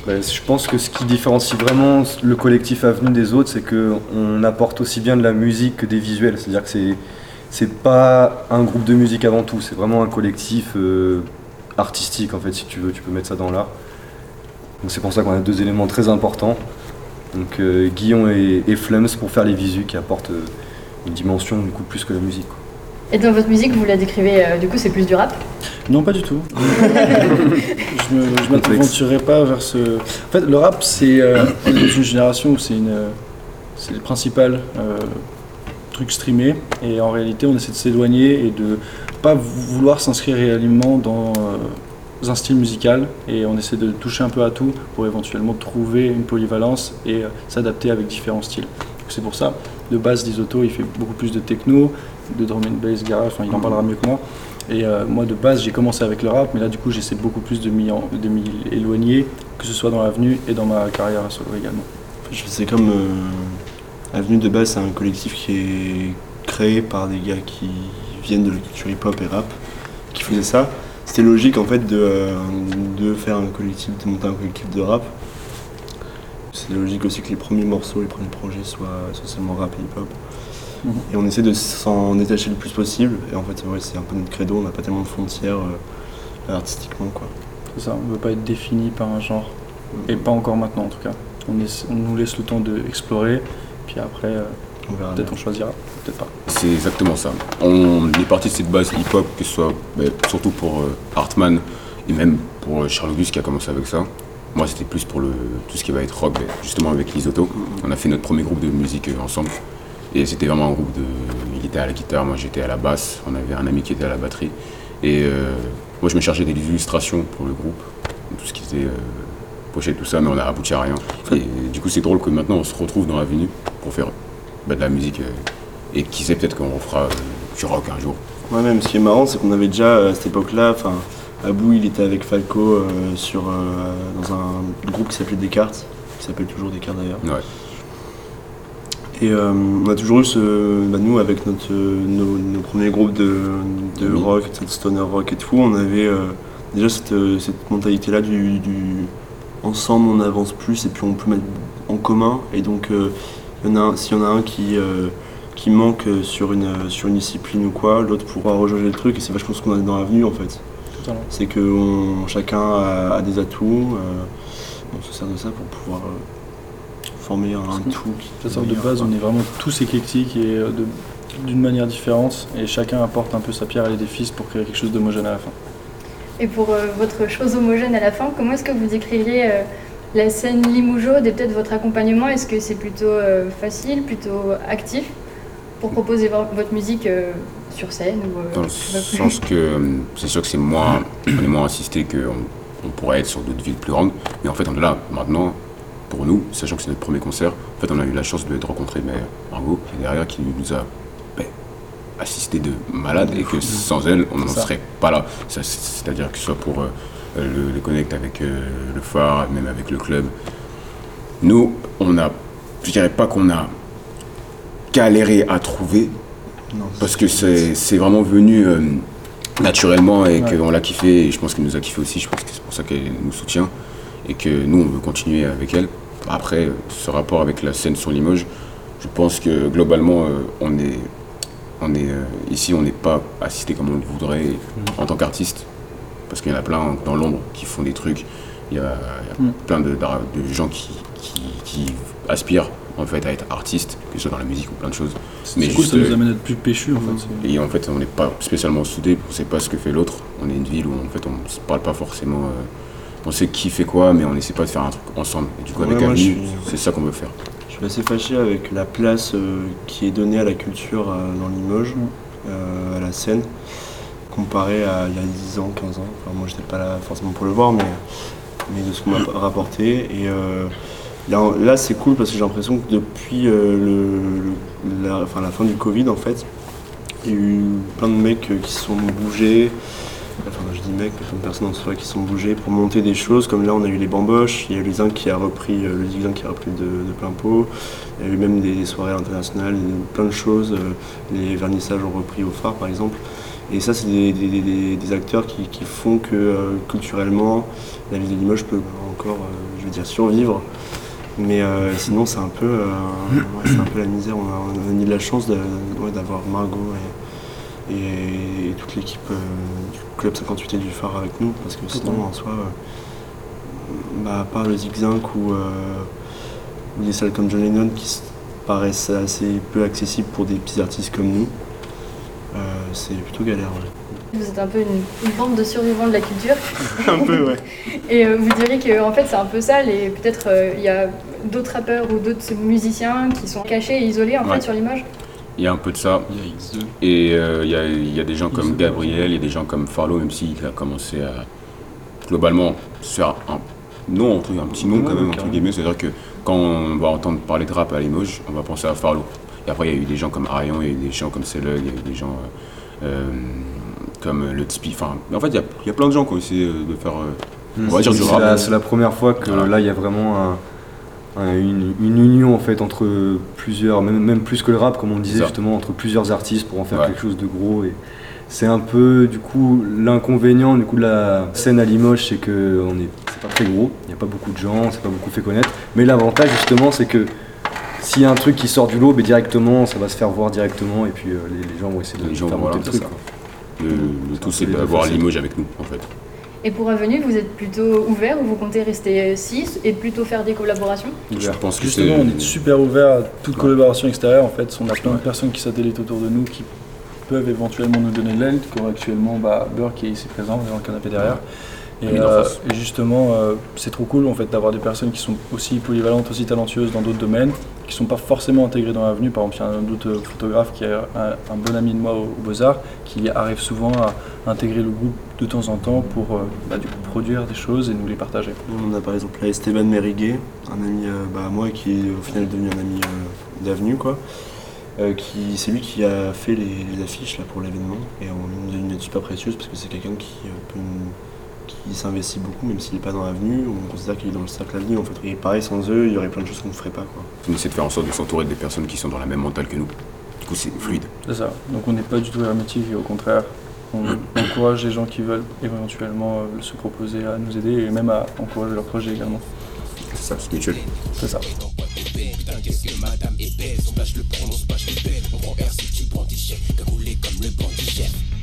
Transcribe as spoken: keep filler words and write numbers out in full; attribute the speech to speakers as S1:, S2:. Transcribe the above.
S1: Bah, je pense que ce qui différencie vraiment le collectif Avenue des autres, c'est qu'on apporte aussi bien de la musique que des visuels. C'est-à-dire que c'est, c'est pas un groupe de musique avant tout, c'est vraiment un collectif euh, artistique en fait, si tu veux, tu peux mettre ça dans l'art. Donc c'est pour ça qu'on a deux éléments très importants. Donc euh, Guillon et, et Flums pour faire les visus qui apportent euh, une dimension du coup plus que la musique, quoi.
S2: Et dans votre musique, vous la décrivez, euh, du coup, c'est plus du rap?
S3: Non, pas du tout. je ne m'aventurerai pas vers ce... En fait, le rap, c'est euh, on est dans une génération où c'est une, c'est le principal euh, truc streamé. Et en réalité, on essaie de s'éloigner et de pas vouloir s'inscrire réellement dans euh, un style musical. Et on essaie de toucher un peu à tout pour éventuellement trouver une polyvalence et euh, s'adapter avec différents styles. Donc, c'est pour ça, de base, Lisoto, il fait beaucoup plus de techno, de drum and bass, garage, enfin il en parlera mieux que moi. Et euh, moi de base j'ai commencé avec le rap, mais là du coup j'essaie beaucoup plus de m'y, en, de m'y éloigner, que ce soit dans l'avenue et dans ma carrière à solo également.
S4: C'est comme euh, Avenue de base, c'est un collectif qui est créé par des gars qui viennent de la culture hip-hop et rap, qui faisaient ça. C'était logique en fait de, euh, de faire un collectif, de monter un collectif de rap. C'est logique aussi que les premiers morceaux, les premiers projets soient, soient seulement rap et hip-hop. Et on essaie de s'en détacher le plus possible. Et en fait, ouais, c'est un peu notre credo, on n'a pas tellement de frontières euh, artistiquement, quoi.
S3: C'est ça, on ne veut pas être défini par un genre. Et pas encore maintenant en tout cas. On, est, on nous laisse le temps d'explorer, puis après, euh, on verra, peut-être on choisira, peut-être pas.
S5: C'est exactement ça. On est parti de cette base hip-hop, que ce soit bah, surtout pour euh, Hartman et même pour euh, Charles Auguste qui a commencé avec ça. Moi, c'était plus pour le, tout ce qui va être rock, bah, justement avec Lisoto. Mm-hmm. On a fait notre premier groupe de musique euh, ensemble. Et c'était vraiment un groupe de... Il était à la guitare, moi j'étais à la basse, on avait un ami qui était à la batterie. Et euh, moi je me chargeais des illustrations pour le groupe, tout ce qui était euh, pochette, tout ça, mais on n'a abouti à rien. Et du coup c'est drôle que maintenant on se retrouve dans l'avenue pour faire bah, de la musique euh, et qui sait peut-être qu'on refera euh, du rock un jour.
S4: Ouais, même ce qui est marrant c'est qu'on avait déjà à cette époque-là, enfin Abou il était avec Falco euh, sur, euh, dans un groupe qui s'appelait Descartes, qui s'appelle toujours Descartes d'ailleurs.
S5: Ouais.
S4: Et euh, on a toujours eu ce, bah nous avec notre, nos, nos premiers groupes de, de oui. rock, de stoner rock et tout, on avait euh, déjà cette, cette mentalité-là du, du ensemble on avance plus et puis on peut mettre en commun. Et donc euh, y en a, s'il y en a un qui, euh, qui manque sur une, sur une discipline ou quoi, l'autre pourra rejoindre le truc et c'est vachement ce qu'on a dans l'avenue en fait. Totalement. C'est que on, chacun a, a des atouts, euh, on se sert de ça pour pouvoir... Euh, former un tout.
S3: De sorte de base, on est vraiment tous éclectiques et de, d'une manière différente et chacun apporte un peu sa pierre à l'édifice pour créer quelque chose d'homogène à la fin.
S2: Et pour euh, votre chose homogène à la fin, comment est-ce que vous décririez euh, la scène Limougeaude et peut-être votre accompagnement? Est-ce que c'est plutôt euh, facile, plutôt actif pour proposer votre musique euh, sur scène ou, euh,
S5: dans le sens que c'est sûr que c'est moins, on est moins insisté qu'on on pourrait être sur d'autres villes plus grandes, mais en fait on est là maintenant. Pour nous, sachant que c'est notre premier concert, en fait on a eu la chance de, de rencontrer mais, Margot qui est derrière, qui nous a ben, assisté de malade et que sans elle, on n'en serait pas là. Ça, c'est-à-dire que ce soit pour euh, le, le connect avec euh, le phare, même avec le club. Nous, on a, je dirais pas qu'on a galéré à trouver, non, parce que c'est, c'est vraiment venu euh, naturellement et ouais. qu'on l'a kiffé, et je pense qu'elle nous a kiffé aussi, je pense que c'est pour ça qu'elle nous soutient. Et que nous, on veut continuer avec elle. Après, ce rapport avec la scène sur Limoges, je pense que globalement, euh, on est, on est euh, ici, on n'est pas assisté comme on le voudrait mmh. en tant qu'artiste, parce qu'il y en a plein dans l'ombre qui font des trucs. Il y a, il y a mmh. plein de, de, de gens qui, qui, qui aspirent en fait à être artistes, que ce soit dans la musique ou plein de choses.
S3: C'est mais cool, juste, ça nous amène à être plus péchus en fait.
S5: Et en fait, on n'est pas spécialement soudés, on ne sait pas ce que fait l'autre. On est une ville où en fait, on ne se parle pas forcément. Euh, On sait qui fait quoi, mais on n'essaie pas de faire un truc ensemble. Et du coup, ouais, avec Avenue, suis... c'est ça qu'on veut faire.
S4: Je suis assez fâché avec la place euh, qui est donnée à la culture euh, dans Limoges, euh, à la scène, comparé à il y a dix ans, quinze ans. Enfin, moi, je n'étais pas là forcément pour le voir, mais, mais de ce qu'on m'a rapporté. Et euh, là, là, c'est cool parce que j'ai l'impression que depuis euh, le, le, la, enfin, la fin du Covid, en fait, il y a eu plein de mecs qui se sont bougés. Enfin, je dis mecs, plein de personnes en soi qui sont bougées pour monter des choses, comme là on a eu les Bamboches, il y a eu le Zinc qui a repris, le Zinc qui a repris de, de plein pot, il y a eu même des soirées internationales, plein de choses, les vernissages ont repris au phare par exemple, Et ça, c'est des, des, des, des acteurs qui, qui font que euh, culturellement, la ville de Limoges peut encore, euh, je veux dire, survivre. Mais euh, sinon, c'est un, peu, euh, ouais, c'est un peu la misère. On a, on a eu de la chance de, ouais, d'avoir Margot et, et, et toute l'équipe euh, du Club cinquante-huit et du Phare avec nous. Parce que sinon, en soi, euh, bah, à part le Zigzag ou, euh, ou des salles comme John Lennon qui paraissent assez peu accessibles pour des petits artistes comme nous, euh, c'est plutôt galère. Ouais.
S2: Vous êtes un peu une, une bande de survivants de la culture.
S4: Un peu, ouais.
S2: Et euh, vous diriez que en fait c'est un peu ça, et peut-être il euh, y a d'autres rappeurs ou d'autres musiciens qui sont cachés et isolés en
S5: Ouais.
S2: fait sur Limoges.
S5: Il y a un peu de ça.
S3: Il y a X deux.
S5: Et euh, il y, a, il y a des gens comme
S3: X deux,
S5: Gabriel, il y a des gens comme Farlo, même s'il a commencé à globalement se faire un nom, un petit nom quand même, entre guillemets. C'est-à-dire que quand on va entendre parler de rap à Limoges, on va penser à Farlo. Et après, il y a eu des gens comme Arion, il y a eu des gens comme Selug, il y a eu des gens euh, euh, comme le Tipeee. Enfin, en fait, il y, a, il y a plein de gens qui ont essayé de faire, euh, on va dire, du
S1: C'est
S5: rap.
S1: la, c'est la première fois que
S5: Voilà.
S1: là il y a vraiment un- un- une, une union en fait entre plusieurs, même, même plus que le rap comme on disait
S5: Ça.
S1: justement, entre plusieurs artistes pour en faire
S5: Ouais.
S1: quelque chose de gros. Et c'est un peu du coup l'inconvénient du coup de la scène à Limoges, c'est que on est, c'est pas très gros, il n'y a pas beaucoup de gens, c'est pas beaucoup fait connaître. Mais l'avantage justement c'est que s'il y a un truc qui sort du lot, ben, directement ça va se faire voir directement et puis euh, les, les gens vont essayer de
S5: Les gens
S1: faire
S5: vont
S1: monter
S5: voir,
S1: le truc.
S5: c'est ça.
S1: quoi.
S5: Le, le tout, c'est
S1: les deux
S5: d'avoir
S1: facettes.
S5: Limoges avec nous, en fait.
S2: Et pour Avenue, vous êtes plutôt ouvert ou vous comptez rester six et plutôt faire des collaborations?
S5: Je pense que
S3: Justement,
S5: c'est-
S3: on est super ouvert à toute
S5: Ouais.
S3: collaboration extérieure. En fait, on a plein de
S5: Ouais.
S3: personnes qui satellitent autour de nous qui peuvent éventuellement nous donner de l'aide, comme actuellement bah, Burr qui est ici présent, dans le canapé derrière. Et,
S5: Ami d'en
S3: euh,
S5: face.
S3: et justement, euh, c'est trop cool en fait d'avoir des personnes qui sont aussi polyvalentes, aussi talentueuses dans d'autres domaines, qui sont pas forcément intégrées dans l'avenue. Par exemple, il y a un autre photographe qui est un, un bon ami de moi au, au Beaux-Arts, qui arrive souvent à intégrer le groupe de temps en temps pour euh, bah, du coup, produire des choses et nous les partager.
S4: On a par exemple là Esteban Meriguet, un ami euh, bah, à moi qui est au final devenu un ami euh, d'avenue quoi. Euh, qui, c'est lui qui a fait les, les affiches là, pour l'événement et on nous a une aide super précieuse parce que c'est quelqu'un qui, euh, peut nous- qui s'investit beaucoup même s'il n'est pas dans l'avenue, on considère qu'il est dans le cercle avenue en fait. Et pareil sans eux il y aurait plein de choses qu'on ne ferait pas quoi.
S5: On essaie de faire en sorte de s'entourer des personnes qui sont dans la même mentale que nous. Du coup, c'est fluide.
S3: C'est ça. Donc on n'est pas du tout hermétique et au contraire, on encourage les gens qui veulent éventuellement euh, se proposer à nous aider et même à encourager leurs projets également.
S5: C'est ça, c'est mutuel.
S3: C'est ça.
S6: Putain, qu'est-ce que madame est belle, son blague je le prononce pas, je l'ai belle. On prend R si tu prends tes chèques, cagoulé comme le bandit chef.